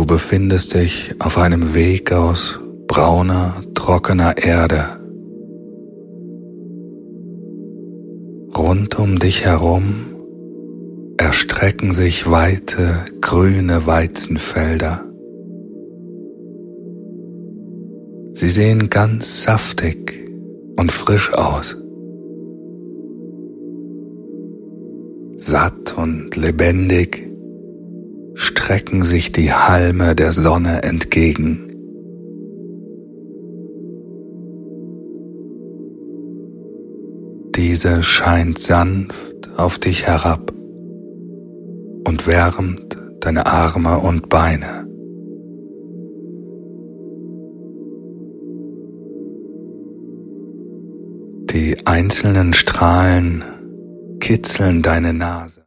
befindest dich auf einem Weg aus brauner, trockener Erde. Rund um dich herum erstrecken sich weite, grüne Weizenfelder. Sie sehen ganz saftig und frisch aus. Satt und lebendig strecken sich die Halme der Sonne entgegen. Diese scheint sanft auf dich herab und wärmt deine Arme und Beine. Die einzelnen Strahlen kitzeln deine Nase.